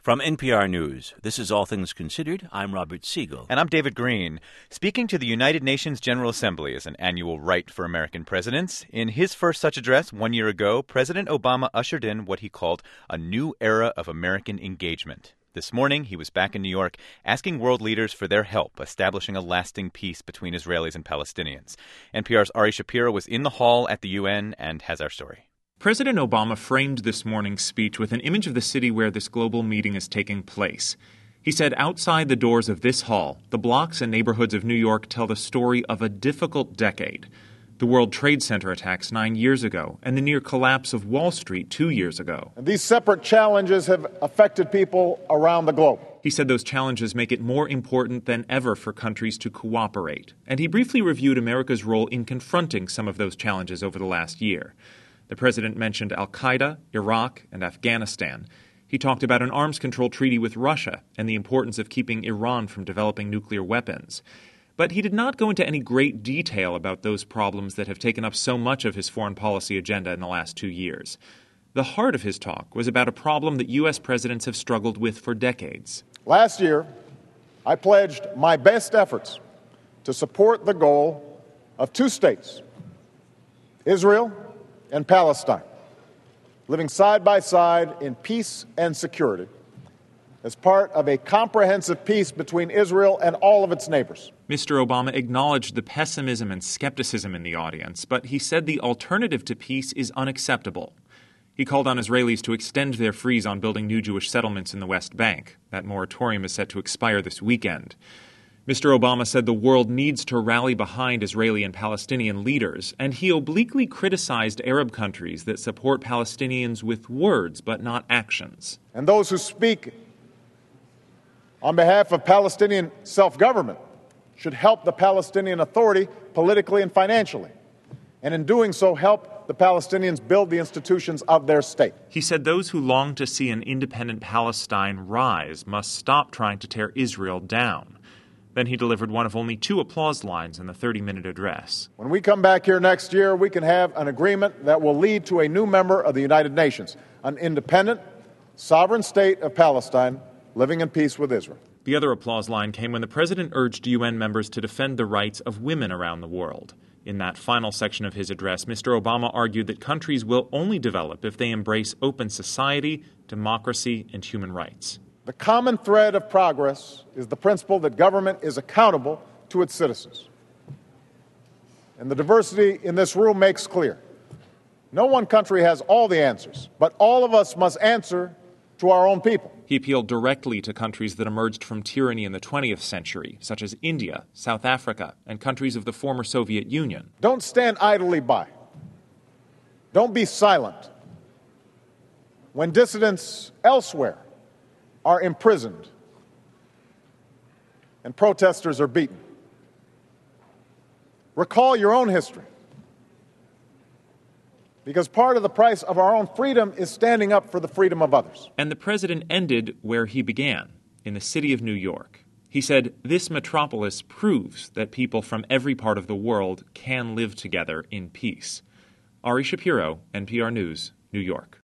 From NPR News, this is All Things Considered. I'm Robert Siegel. And I'm David Green. Speaking to the United Nations General Assembly is an annual right for American presidents. In his first such address 1 year ago, President Obama ushered in what he called a new era of American engagement. This morning, he was back in New York asking world leaders for their help establishing a lasting peace between Israelis and Palestinians. NPR's Ari Shapiro was in the hall at the UN and has our story. President Obama framed this morning's speech with an image of the city where this global meeting is taking place. He said outside the doors of this hall, the blocks and neighborhoods of New York tell the story of a difficult decade. The World Trade Center attacks 9 years ago and the near collapse of Wall Street 2 years ago. And these separate challenges have affected people around the globe. He said those challenges make it more important than ever for countries to cooperate. And he briefly reviewed America's role in confronting some of those challenges over the last year. The president mentioned al-Qaeda, Iraq, and Afghanistan. He talked about an arms control treaty with Russia and the importance of keeping Iran from developing nuclear weapons. But he did not go into any great detail about those problems that have taken up so much of his foreign policy agenda in the last 2 years. The heart of his talk was about a problem that U.S. presidents have struggled with for decades. Last year, I pledged my best efforts to support the goal of two states, Israel and Palestine, living side by side in peace and security as part of a comprehensive peace between Israel and all of its neighbors. Mr. Obama acknowledged the pessimism and skepticism in the audience, but he said the alternative to peace is unacceptable. He called on Israelis to extend their freeze on building new Jewish settlements in the West Bank. That moratorium is set to expire this weekend. Mr. Obama said the world needs to rally behind Israeli and Palestinian leaders, and he obliquely criticized Arab countries that support Palestinians with words but not actions. And those who speak on behalf of Palestinian self-government should help the Palestinian Authority politically and financially, and in doing so help the Palestinians build the institutions of their state. He said those who long to see an independent Palestine rise must stop trying to tear Israel down. Then he delivered one of only 2 applause lines in the 30-minute address. When we come back here next year, we can have an agreement that will lead to a new member of the United Nations, an independent, sovereign state of Palestine living in peace with Israel. The other applause line came when the president urged UN members to defend the rights of women around the world. In that final section of his address, Mr. Obama argued that countries will only develop if they embrace open society, democracy, and human rights. The common thread of progress is the principle that government is accountable to its citizens. And the diversity in this room makes clear. No one country has all the answers, but all of us must answer to our own people. He appealed directly to countries that emerged from tyranny in the 20th century, such as India, South Africa, and countries of the former Soviet Union. Don't stand idly by. Don't be silent when dissidents elsewhere are imprisoned and protesters are beaten. Recall your own history, because part of the price of our own freedom is standing up for the freedom of others. And the president ended where he began, in the city of New York. He said, "This metropolis proves that people from every part of the world can live together in peace." Ari Shapiro, NPR News, New York.